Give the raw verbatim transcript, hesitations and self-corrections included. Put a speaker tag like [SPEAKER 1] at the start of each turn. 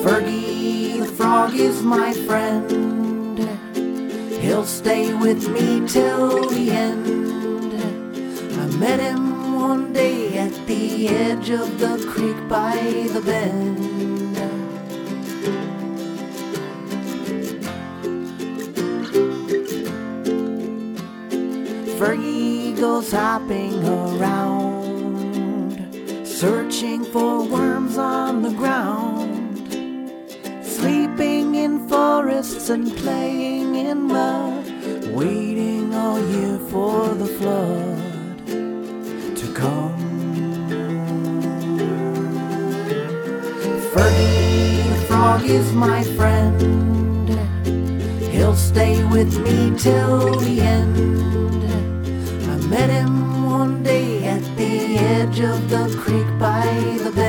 [SPEAKER 1] Fergie the frog is my friend. He'll stay with me till the end. I met him one day at the edge of the creek by the bend. Fergie goes hopping around, searching for worms on the ground, sleeping in forests and playing in mud, waiting all year for the flood to come. Fergie the frog is my friend. He'll stay with me till the end. I met him one day at the edge of the creek by the bend.